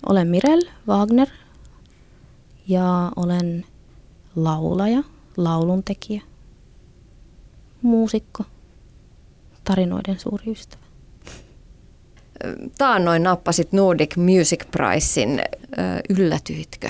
Olen Mirel Wagner ja olen laulaja, lauluntekijä, muusikko, tarinoiden suuri ystävä. Taannoin nappasit Nordic Music Prizein. Yllätyitkö?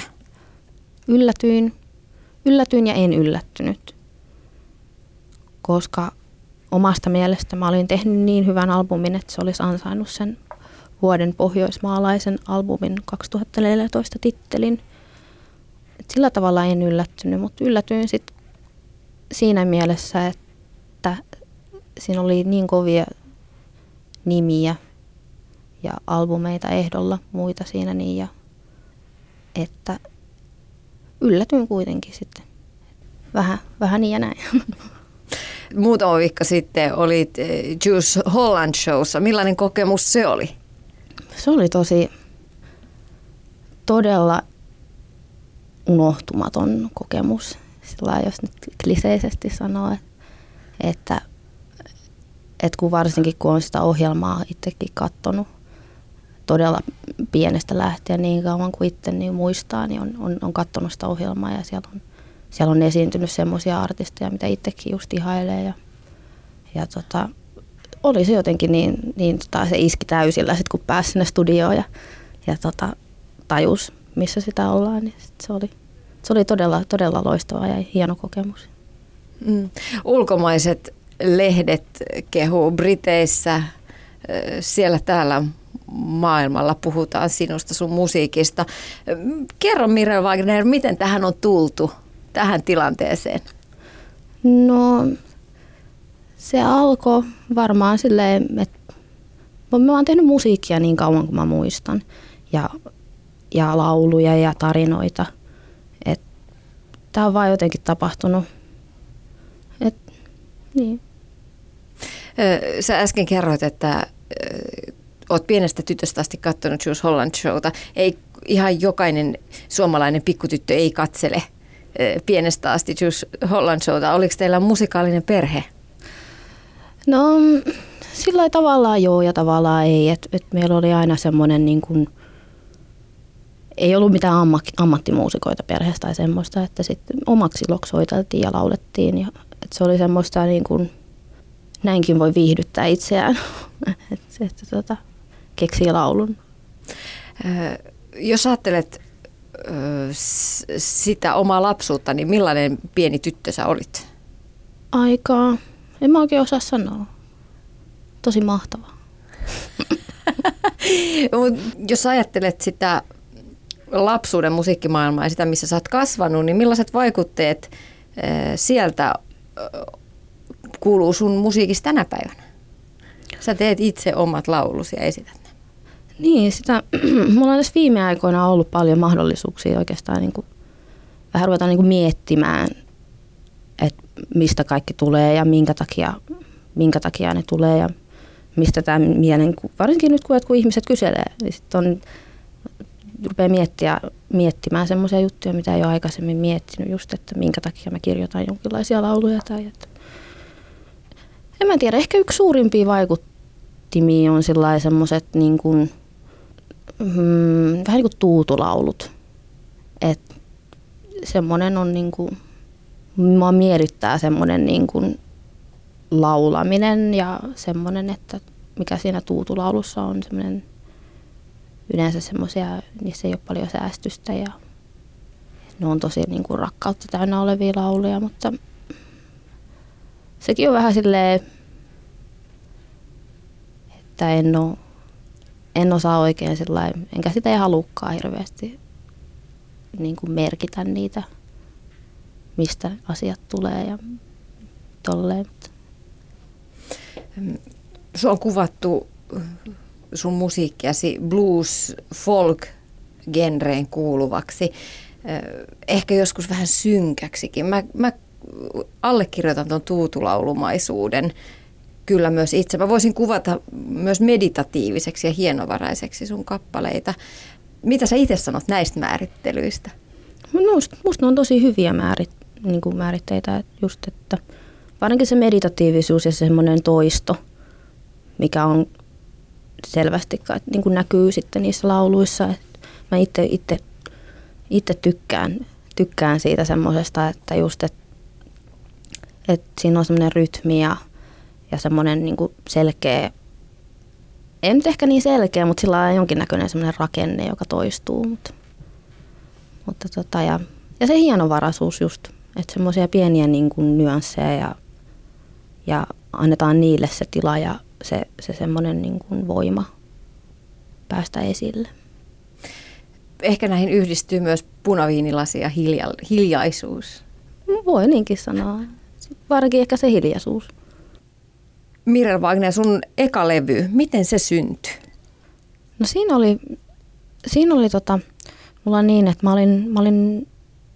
Yllätyin ja en yllättynyt, koska omasta mielestä mä olin tehnyt niin hyvän albumin, että se olisi ansainnut sen vuoden pohjoismaalaisen albumin 2014 tittelin. Et sillä tavalla en yllättynyt, mutta yllätyin sit siinä mielessä, että siinä oli niin kovia nimiä ja albumeita ehdolla muita siinä niin, ja että yllätyin kuitenkin sitten. Vähän niin ja näin. Muutama viikko sitten olit Juice Holland Showssa. Millainen kokemus se oli? Se oli todella unohtumaton kokemus. Sillä jos nyt kliseisesti sanoo, että kun varsinkin kun on sitä ohjelmaa itsekin katsonut todella pienestä lähtien niin kauan kuin itse niin muistaa, niin on katsonut sitä ohjelmaa ja siellä on esiintynyt semmoisia artisteja, mitä itsekin just ihailee. Ja oli se jotenkin niin se iski täysillä sit kun pääsi sinne studioon ja tajus, missä sitä ollaan. Niin se oli todella loistava ja hieno kokemus. Ulkomaiset lehdet kehuu Briteissä, siellä täällä maailmalla puhutaan sinusta, sun musiikista. Kerro Mirel Wagner, miten tähän on tultu, tähän tilanteeseen? No se alkoi varmaan silleen, että mä oon tehnyt musiikkia niin kauan kuin mä muistan ja lauluja ja tarinoita. Tää on vaan jotenkin tapahtunut. Niin. Sä äsken kerroit, että oot pienestä tytöstä asti katsonut Juice Holland Showta. Ei ihan jokainen suomalainen pikkutyttö ei katsele pienestä asti Juice Holland Showta. Oliko teillä musikaalinen perhe? No sillä tavallaan joo ja tavallaan ei. Et meillä oli aina semmoinen, niin kuin, ei ollut mitään ammattimuusikoita perheestä tai semmoista, että sitten omaksi soiteltiin ja laulettiin. Ja, se oli semmoista, niin kuin, näinkin voi viihdyttää itseään, että keksii laulun. Jos ajattelet sitä omaa lapsuutta, niin millainen pieni tyttö sä olit? En mä oikein osaa sanoa. Tosi mahtavaa. Jos ajattelet sitä lapsuuden musiikkimaailmaa ja sitä, missä sä oot kasvanut, niin millaiset vaikutteet sieltä kuuluu sun musiikista tänä päivänä? Sä teet itse omat laulusi ja esität ne. Niin, mulla on tässä viime aikoina ollut paljon mahdollisuuksia oikeastaan niin kuin, vähän ruveta niin kuin miettimään, että mistä kaikki tulee ja minkä takia ne tulee ja mistä tämä mielen, varsinkin nyt kun ihmiset kyselee, niin sitten rupeaa miettimään semmoisia juttuja, mitä ei ole aikaisemmin miettinyt, just että minkä takia mä kirjoitan jonkinlaisia lauluja. En mä tiedä, ehkä yksi suurimpia vaikuttimia on semmoiset niin kuin, vähän niin kuin tuutulaulut. Että semmoinen on niin kuin, mua miellyttää semmoinen niin kuin laulaminen ja semmoinen, että mikä siinä tuutulaulussa on semmoinen yleensä semmoisia, niissä ei ole paljon säästystä ja ne on tosi niin kuin rakkautta täynnä olevia lauluja, mutta sekin on vähän silleen, että en osaa oikein sillain, enkä sitä ei halukkaan hirveästi niin kuin merkitä niitä, mistä asiat tulee ja tolleen. Sua on kuvattu sun musiikkiasi blues folk genreen kuuluvaksi, ehkä joskus vähän synkäksikin. Mä allekirjoitan tuon tuutulaulumaisuuden kyllä myös itse. Mä voisin kuvata myös meditatiiviseksi ja hienovaraiseksi sun kappaleita. Mitä sä itse sanot näistä määrittelyistä? Musta ne on tosi hyviä määritteitä, just, että varsinkin se meditatiivisuus ja semmoinen toisto, mikä on selvästi niin kuin näkyy sitten niissä lauluissa. mä itse tykkään siitä semmoisesta, että just, että siinä on semmoinen rytmi ja semmoinen niin kuin selkeä, ei nyt ehkä niin selkeä, mutta sillä on jonkinnäköinen semmoinen rakenne, joka toistuu. Ja se hienovaraisuus just, että semmoisia pieniä niin kuin nyansseja ja annetaan niille se tila ja se semmoinen niin kuin voima päästä esille. Ehkä näihin yhdistyy myös punaviinilasi ja hiljaisuus. Voi niinkin sanoa. Varsinkin ehkä se hiljaisuus. Mirel Wagner, sun eka levy, miten se syntyi? No siinä oli mulla niin, että mä olin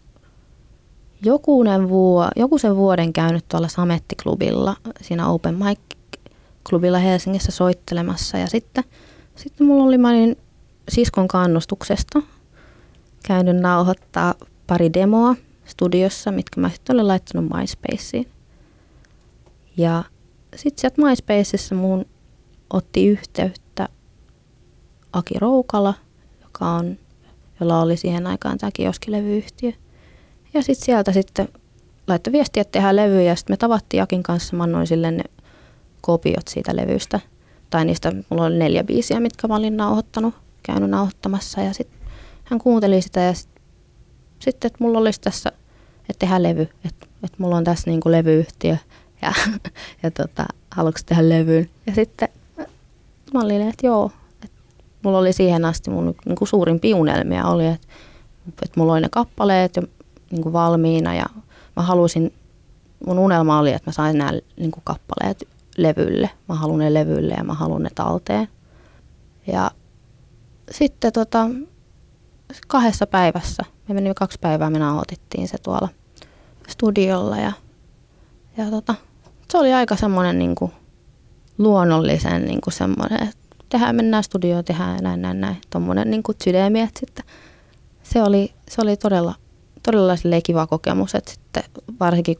joku sen vuoden käynyt tuolla Sametti-klubilla, siinä Open Mic-klubilla Helsingissä soittelemassa. Ja sitten mä olin siskon kannustuksesta käynyt nauhoittaa pari demoa studiossa, mitkä mä sitten olin laittanut MySpaceen. Ja sitten sieltä MySpacessa mun otti yhteyttä Aki Roukala, jolla oli siihen aikaan tämä kioskilevyyhtiö. Ja sitten sieltä laittoi viestiä, että tehdään levyjä, ja sitten me tavattiin Akin kanssa, mä annoin sille ne kopiot siitä levystä. Tai niistä mulla oli 4 biisiä, mitkä mä olin käynyt nauhoittamassa, ja sitten hän kuunteli sitä, ja sitten, että mulla olisi tässä, että tehdään levy, että mulla on tässä niinku levyyhtiö, ja haluatko tehdä levyyn. Ja sitten mä olin, että joo, että mulla oli siihen asti mun niinku suurimpia unelmia oli, että mulla oli ne kappaleet jo niinku valmiina, ja mä halusin, mun unelma oli, että mä sain nämä niinku kappaleet levylle. Mä haluan ne levylle ja mä haluan ne talteen. Ja sitten 2 päivässä, me meni 2 päivää, me nauhoitettiin se tuolla studiolla ja se oli aika semmoinen niinku luonnollisen niinku semmoinen, että mennään studioon, tehdään näin, tommonen niinku sydämi, että sitten se oli todella kiva kokemus, että sitten varsinkin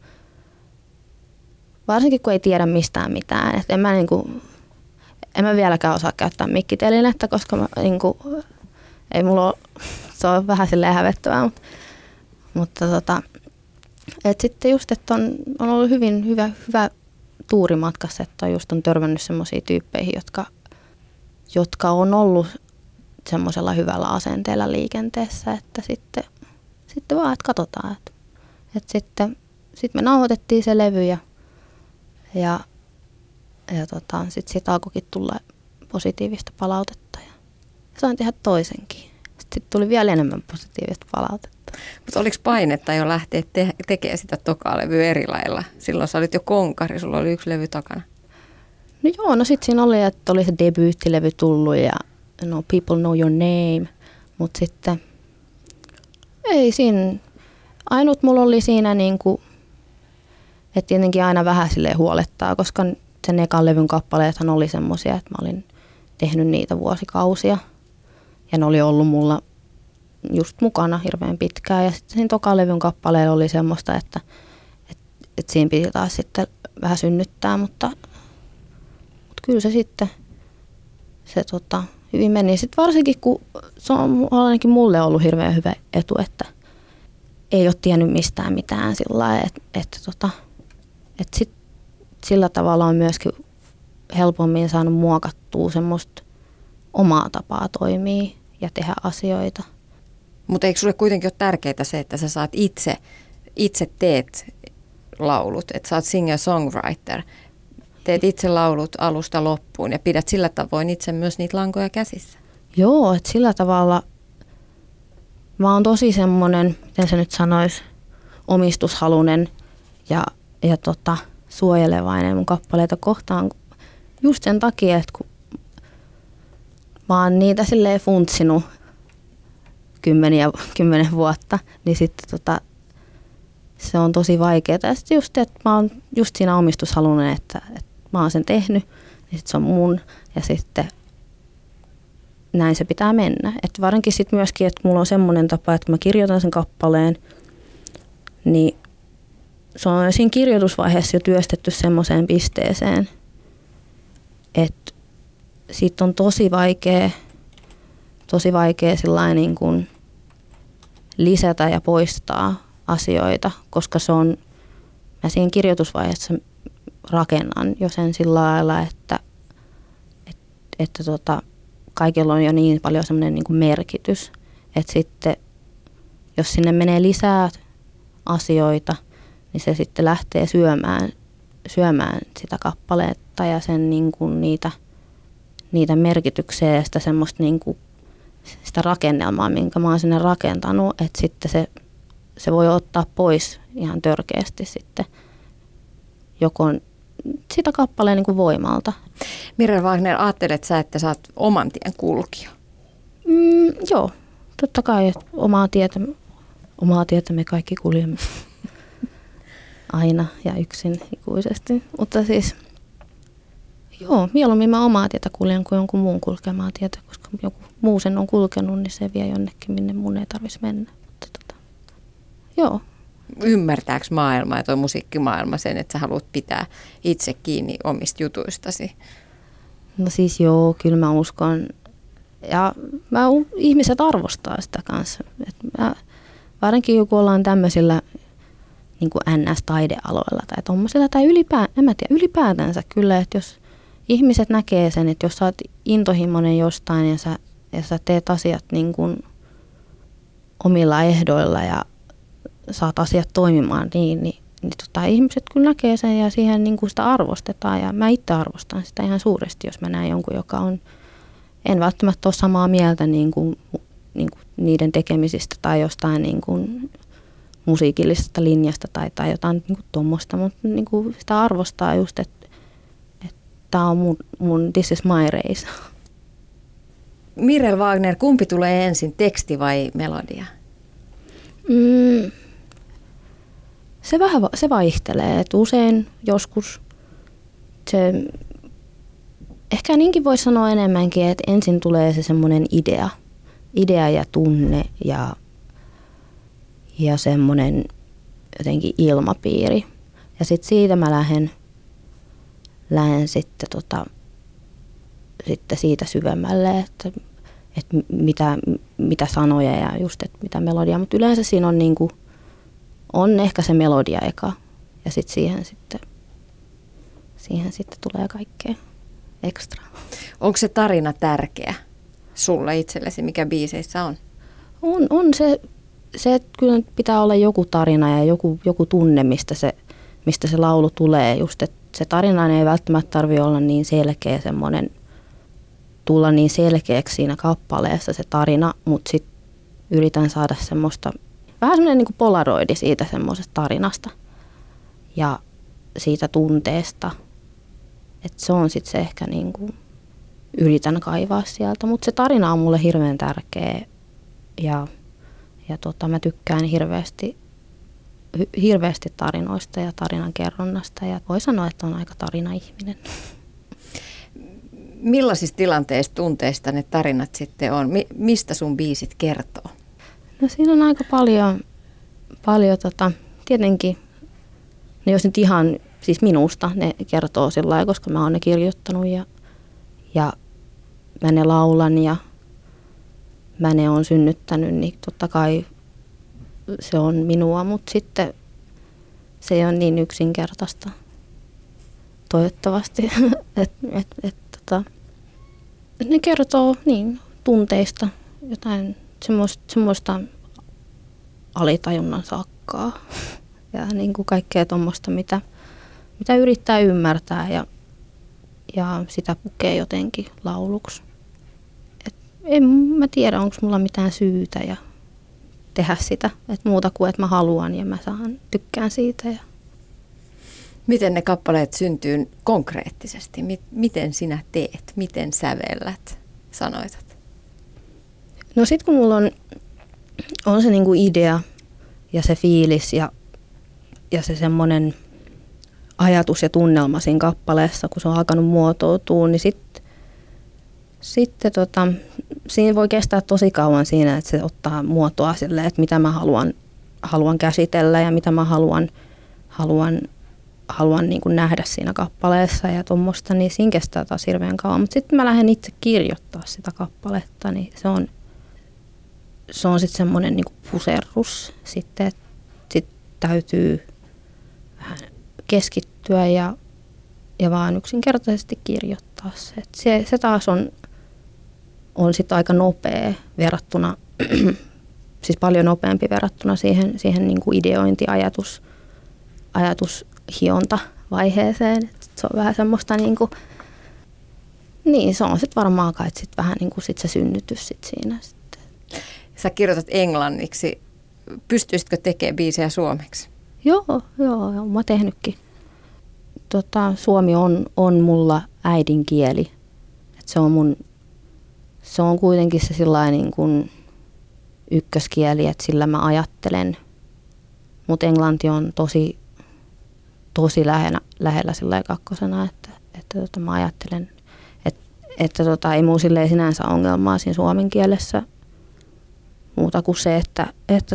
kun ei tiedä mistään mitään, että en mä vieläkään osaa käyttää mikkitelinettä, koska ei mulla ole, se on vähän silleen hävettävää, mutta et sitten just, että on ollut hyvin hyvä tuuri matkassa, että on törmännyt semmoisiin tyyppeihin, jotka on ollut semmoisella hyvällä asenteella liikenteessä, että sitten vaan, että katsotaan. Että sitten me nauhoitettiin se levy ja sitten siitä alkoikin tulla positiivista palautetta ja sain tehdä toisenkin. Sitten tuli vielä enemmän positiivista palautetta. Mutta oliko painetta jo lähteä tekemään sitä tokaa levyä eri lailla? Silloin sä olit jo konkari, sulla oli 1 levy takana. No joo, no sitten siinä oli, että oli se debyyttilevy tullut ja People Know Your Name, mutta sitten ei siinä, ainut mulla oli siinä niinku, että tietenkin aina vähän silleen huolettaa, koska sen ekan levyn kappaleethan oli semmoisia, että mä olin tehnyt niitä vuosikausia. Ja ne oli ollut mulla just mukana hirveän pitkään. Ja sitten siinä tokan levyn kappaleella oli semmoista, että siinä piti taas sitten vähän synnyttää, mutta kyllä se sitten hyvin meni. Sitten varsinkin, kun se on ainakin mulle ollut hirveän hyvä etu, että ei ole tiennyt mistään mitään sillä lailla, että sillä tavalla on myöskin helpommin saanut muokattua semmoista omaa tapaa toimia ja tehdä asioita. Mutta eikö sulle kuitenkin ole tärkeää se, että sä saat itse teet laulut, että sä oot singer-songwriter, teet itse laulut alusta loppuun ja pidät sillä tavoin itse myös niitä lankoja käsissä? Joo, että sillä tavalla mä oon tosi semmoinen, miten se nyt sanoisi, omistushalunen ja suojelevainen mun kappaleita kohtaan just sen takia, että kun mä oon niitä silleen funtsinut 10 vuotta, niin sitten se on tosi vaikeaa. Ja sitten just, että mä oon just siinä omistushalunen, että mä oon sen tehnyt, niin sitten se on mun ja sitten näin se pitää mennä. Että varsinkin sitten myöskin, että mulla on semmoinen tapa, että kun mä kirjoitan sen kappaleen, niin se on siinä kirjoitusvaiheessa jo työstetty semmoiseen pisteeseen, että siitä on tosi tosi vaikea sillain niin kuin lisätä ja poistaa asioita, koska se on, mä siinä kirjoitusvaiheessa rakennan jo sen sillä lailla, että kaikilla on jo niin paljon semmoinen niin kuin merkitys, että sitten jos sinne menee lisää asioita, niin se sitten lähtee syömään sitä kappaletta ja sen niin kuin niitä merkityksiä ja sitä semmoista niin kuin sitä rakennelmaa, minkä mä oon sinne rakentanut, että sitten se voi ottaa pois ihan törkeästi sitten joko sitä kappaleen niin kuin voimalta. Mirel Wagner, ajattelet sä, että sä oot oman tien kulkija? Joo, totta kai, että omaa tietä me kaikki kuljemme aina ja yksin ikuisesti. Mutta siis, joo, mieluummin mä omaa tietä kuljen kuin jonkun muun kulkemaa tietä, koska joku muu sen on kulkenut, niin se vie jonnekin, minne mun ei tarvitsisi mennä. Mutta joo. Ymmärtääkö maailma ja tuo musiikkimaailma sen, että sä haluat pitää itse kiinni omista jutuistasi? No siis joo, kyllä mä uskon. Ja ihmiset arvostaa sitä kanssa. Varsinkin kun ollaan tämmöisillä niin kuin NS-taidealoilla tai tommosilla, tai ylipäätänsä kyllä, että jos ihmiset näkee sen, että jos sä oot intohimoinen jostain ja sä teet asiat niin kuin omilla ehdoilla ja saat asiat toimimaan niin ihmiset kyllä näkee sen ja siihen niin kuin sitä arvostetaan. Ja mä itse arvostan sitä ihan suuresti, jos mä näen jonkun, joka on, en välttämättä ole samaa mieltä niin kuin niiden tekemisistä tai jostain niin kuin musiikillisesta linjasta tai jotain niin kuin tuommoista, mutta niin kuin sitä arvostaa just, että tämä on mun this is my race. Mirel Wagner, kumpi tulee ensin, teksti vai melodia? Se vaihtelee, että usein joskus se, ehkä niinkin voisi sanoa enemmänkin, että ensin tulee se semmoinen idea ja tunne ja semmoinen jotenkin ilmapiiri. Ja sitten siitä mä lähden sitten siitä syvemmälle, että mitä sanoja ja just, että mitä melodiaa. Mutta yleensä siinä on, niinku, on ehkä se melodia eka ja sitten siihen sitten tulee kaikkea ekstra. Onko se tarina tärkeä sulle itsellesi, mikä biiseissä on? On se, että kyllä pitää olla joku tarina ja joku tunne, mistä se laulu tulee. Just, että se tarina ei välttämättä tarvitse olla niin selkeä semmoinen, tulla niin selkeäksi siinä kappaleessa se tarina, mutta sitten yritän saada semmoista, vähän semmoinen niin kuin polaroidi siitä semmoisesta tarinasta ja siitä tunteesta. Että se on sitten se ehkä niin kuin, yritän kaivaa sieltä, mutta se tarina on mulle hirveän tärkeä ja mä tykkään hirveästi tarinoista ja tarinankerronnasta ja voi sanoa, että on aika tarina-ihminen. Millaisista tilanteista, tunteista ne tarinat sitten on? Mistä sun biisit kertoo? No siinä on aika paljon tietenkin, ne jos nyt ihan siis minusta ne kertoo sillä lailla, koska mä oon ne kirjoittanut ja mä ne laulan ja mä ne on synnyttänyt, niin totta kai se on minua, mutta sitten se ei ole niin yksinkertaista toivottavasti, että ne kertoo niin tunteista, jotain semmoista alitajunnan sakkaa ja niin kuin kaikkea tuommoista, mitä yrittää ymmärtää ja sitä pukee jotenkin lauluksi. En mä tiedä, onko mulla mitään syytä ja tehdä sitä, että muuta kuin että mä haluan ja mä tykkään siitä. Ja. Miten ne kappaleet syntyy konkreettisesti? Miten sinä teet? Miten sävellät? Sanoitat? No sit kun mulla on se niinku idea ja se fiilis ja se semmoinen ajatus ja tunnelma siinä kappaleessa, kun se on alkanut muotoutua, niin sitten siinä voi kestää tosi kauan siinä, että se ottaa muotoa silleen, että mitä mä haluan käsitellä ja mitä mä haluan niin kuin nähdä siinä kappaleessa ja tuommoista, niin siinä kestää taas hirveän kauan. Mutta sitten mä lähden itse kirjoittaa sitä kappaletta, niin se on sitten semmoinen niinku puserrus sitten, että sit täytyy vähän keskittyä ja vaan yksinkertaisesti kirjoittaa se. Se taas on sitten aika nopea verrattuna, siis paljon nopeampi verrattuna siihen niinku ajatushionta-vaiheeseen. Se on vähän semmoista niinku, niin se on sitten varmaan kai sit vähän niinku sit se synnytys sit siinä sitten. Sä kirjoitat englanniksi. Pystyisitkö tekemään biisejä suomeksi? Joo, mä oon tehnytkin. Suomi on mulla äidinkieli. Et se on kuitenkin se sillain niin kuin ykköskieli, että sillä mä ajattelen. Mutta englanti on tosi lähellä sillä kakkosena, että mä ajattelen, että ei mun silleen sinänsä ongelmaa siinä suomen kielessä muuta kuin se, että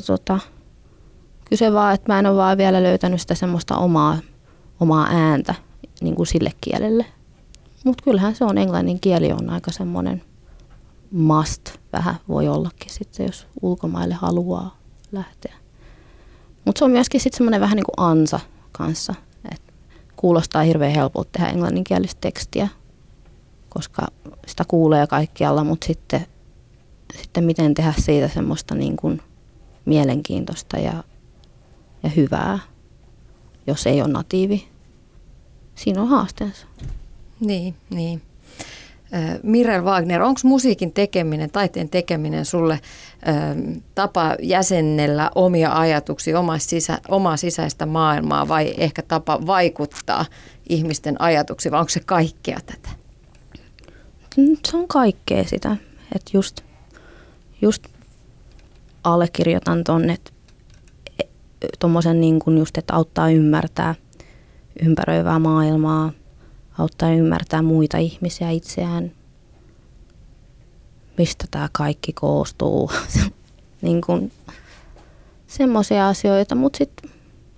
kyse vaan, että mä en ole vaan vielä löytänyt sitä semmoista omaa ääntä niin kuin sille kielelle. Mutta kyllähän se on, englannin kieli on aika semmoinen must vähän voi ollakin sitten, jos ulkomaille haluaa lähteä. Mutta se on myöskin sitten semmoinen vähän niin kuin ansa kanssa. Et kuulostaa hirveän helpolta tehdä englanninkielistä tekstiä, koska sitä kuulee kaikkialla, mutta sitten miten tehdä siitä semmoista niin kuin mielenkiintoista ja hyvää, jos ei ole natiivi. Siinä on haasteensa. Niin. Mirel Wagner, onko musiikin tekeminen, taiteen tekeminen sulle tapa jäsennellä omia ajatuksia, omaa sisäistä maailmaa vai ehkä tapa vaikuttaa ihmisten ajatuksiin, vai onko se kaikkea tätä? Se on kaikkea sitä, että just allekirjoitan tonne tommosen niin kuin just, että auttaa ymmärtää ympäröivää maailmaa, auttaa ymmärtää muita ihmisiä itseään, mistä tämä kaikki koostuu, niin kuin semmoisia asioita, mutta sitten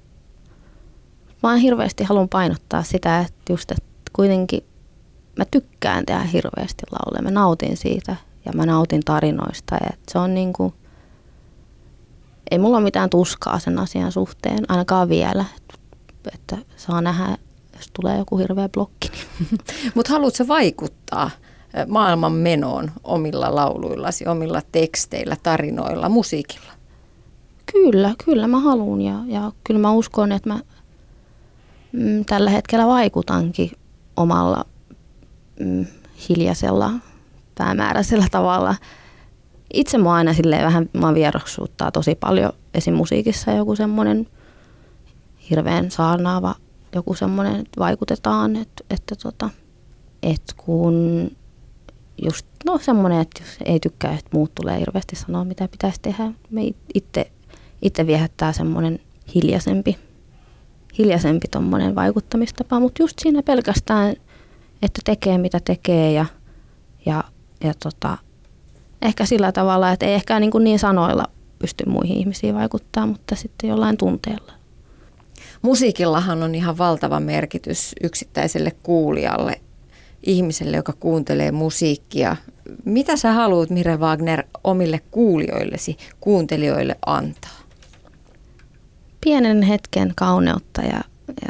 mä hirveästi haluan painottaa sitä, että just, että kuitenkin mä tykkään tehdä hirveästi lauluja, mä nautin siitä ja mä nautin tarinoista ja että se on niin kuin, ei mulla ole mitään tuskaa sen asian suhteen, ainakaan vielä, että saa nähdä, jos tulee joku hirveä blokki. Mutta haluatko vaikuttaa maailman menoon omilla lauluillasi, omilla teksteillä, tarinoilla, musiikilla? Kyllä mä haluan ja kyllä mä uskon, että mä tällä hetkellä vaikutankin omalla hiljaisella, päämääräisellä tavalla. Itse mua aina silleen vähän vieroksuttaa tosi paljon esim. Musiikissa joku semmoinen hirveän saarnaava, joku semmoinen, että vaikutetaan, että kun just semmoinen, että jos ei tykkää, että muut tulee hirveästi sanoa, mitä pitäisi tehdä. Me itse viehättää semmoinen hiljaisempi tommoinen vaikuttamistapa, mutta just siinä pelkästään, että tekee mitä tekee ja ehkä sillä tavalla, että ei ehkä niin sanoilla pysty muihin ihmisiin vaikuttaa, mutta sitten jollain tunteella. Musiikillahan on ihan valtava merkitys yksittäiselle kuulijalle, ihmiselle, joka kuuntelee musiikkia. Mitä sä haluat, Mirel Wagner, omille kuulijoillesi, kuuntelijoille antaa? Pienen hetken kauneutta ja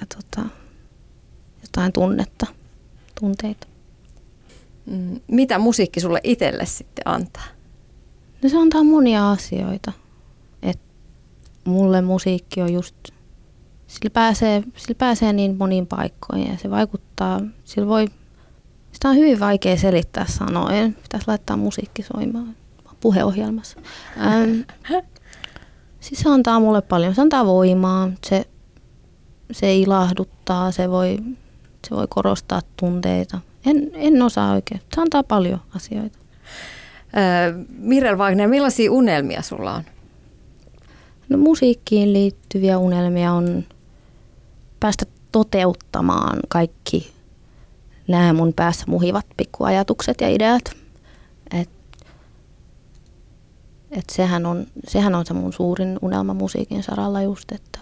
jotain tunteita. Mitä musiikki sulle itselle sitten antaa? No se antaa monia asioita. Et mulle musiikki on just, sillä pääsee niin moniin paikkoihin ja se vaikuttaa, sitä on hyvin vaikea selittää sanoen. Pitäisi laittaa musiikki soimaan puheohjelmassa. Siis se antaa mulle paljon, se antaa voimaa, se ilahduttaa, se voi korostaa tunteita. En osaa oikein. Se antaa paljon asioita. Mirel Wagner, millaisia unelmia sulla on? No musiikkiin liittyviä unelmia on päästä toteuttamaan kaikki nämä mun päässä muhivat pikkuajatukset ja ideat. Et sehän on se mun suurin unelma musiikin saralla just, että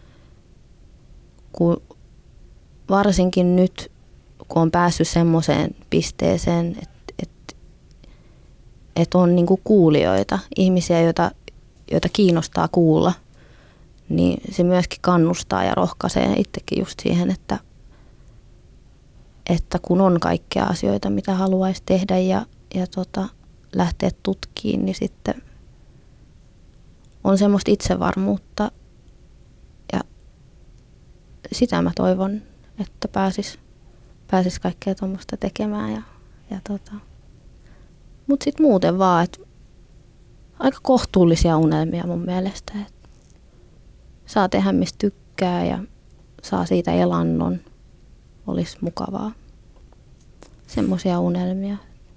kun varsinkin nyt, kun on päässyt semmoiseen pisteeseen, että että on niin kuin kuulijoita, ihmisiä, joita kiinnostaa kuulla, niin se myöskin kannustaa ja rohkaisee itsekin just siihen, että kun on kaikkia asioita, mitä haluaisi tehdä ja lähteä tutkimaan, niin sitten on semmoista itsevarmuutta ja sitä mä toivon, että pääsis kaikkea tuommoista tekemään. Mutta sitten muuten vaan, että aika kohtuullisia unelmia mun mielestä, että saa tehdä mistä tykkää ja saa siitä elannon, olisi mukavaa. Semmoisia unelmia.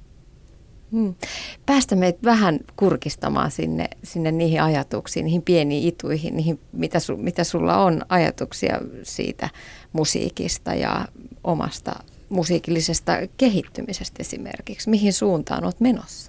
Päästä meitä vähän kurkistamaan sinne niihin ajatuksiin, niihin pieniin ituihin, niihin, mitä sulla on ajatuksia siitä musiikista ja omasta musiikillisesta kehittymisestä esimerkiksi. Mihin suuntaan olet menossa?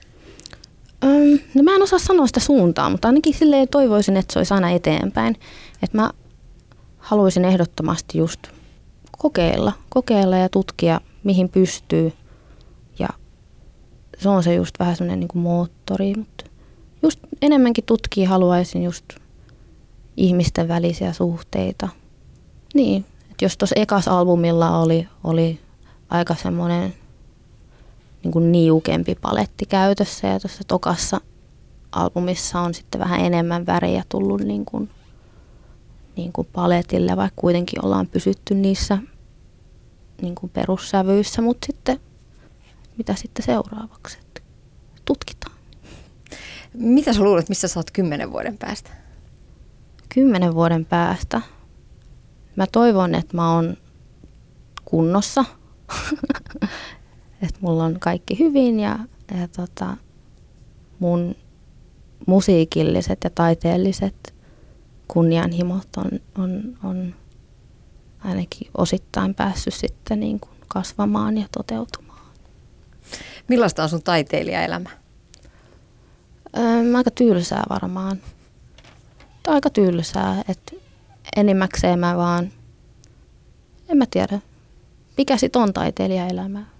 No mä en osaa sanoa sitä suuntaa, mutta ainakin silleen toivoisin, että se olisi aina eteenpäin. Että mä haluaisin ehdottomasti just kokeilla ja tutkia, mihin pystyy. Ja se on se just vähän semmoinen niin kuin moottori, mutta just enemmänkin tutkia haluaisin just ihmisten välisiä suhteita. Niin, että jos tuossa ekas albumilla oli aika semmoinen niin kuin niukempi paletti käytössä ja tuossa tokassa albumissa on sitten vähän enemmän väriä tullut niin kuin paletille, vaikka kuitenkin ollaan pysytty niissä niin kuin perussävyissä, mutta sitten mitä sitten seuraavaksi? Tutkitaan. Mitä sä luulet, missä sä oot 10 vuoden päästä? 10 vuoden päästä? Mä toivon, että mä oon kunnossa, että mulla on kaikki hyvin ja mun musiikilliset ja taiteelliset kunnianhimot on ainakin osittain päässyt sitten niin kuin kasvamaan ja toteutumaan. Millaista on sun taiteilijaelämä? Aika tylsää varmaan. Aika tylsää, että enimmäkseen mä vaan, en mä tiedä, mikä sit on taiteilijaelämää.